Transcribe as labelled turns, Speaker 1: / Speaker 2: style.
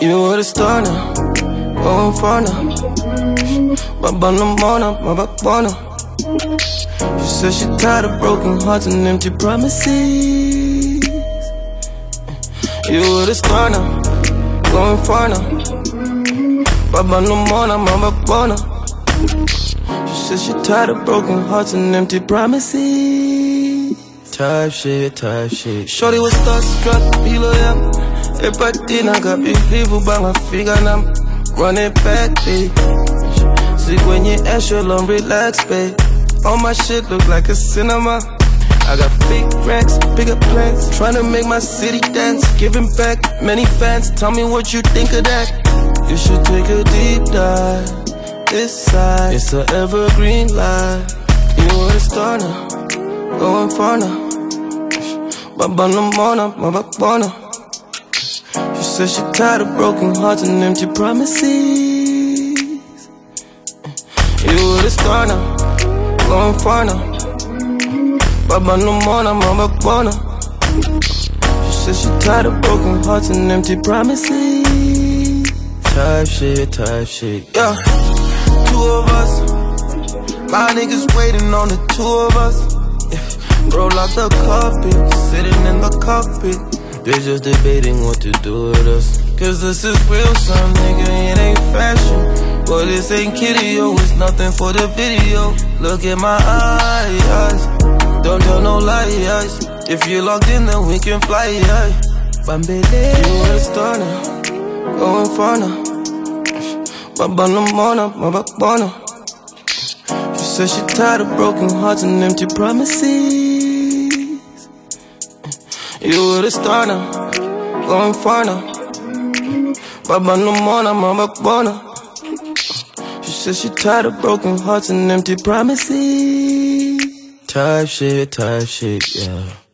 Speaker 1: You were the star now, going far now. Baba no more now, my backbone now. She said she tired of broken hearts and empty promises. You were the star now, going far now. Baba no more now, my backbone now. She said she tired of broken hearts and empty promises. Type shit. Shorty was starstruck, hilo yam. Everybody na kapihivu bang figa nam. Run it back, babe. See when you echelon, relax, babe. All my shit look like a cinema. I got big racks, bigger plans. Tryna make my city dance. Giving back, many fans. Tell me what you think of that. You should take a deep dive. This side, it's an evergreen light. You were a star now, going far now. Baba no more now, my backbone now. She said she tired of broken hearts and empty promises. You were the star now, going far now. Baba no more now, my backbone now. She said she tired of broken hearts and empty promises. Type shit, yeah. Two of us, my niggas waiting on the two of us. Roll out the carpet, sitting in the cockpit. They just debating what to do with us. Cause this is real, son, nigga, it ain't fashion. But this ain't kiddie-o, it's nothing for the video. Look at my eyes, don't tell no lies. If you're locked in, then we can fly, Bambele, you were a star now, going far now. Baba no more now, my backbone now. She said she tired of broken hearts and empty promises. You were the star now, going far now. Baba no more now, my backbone now. She said she tired of broken hearts and empty promises. Type shit, yeah.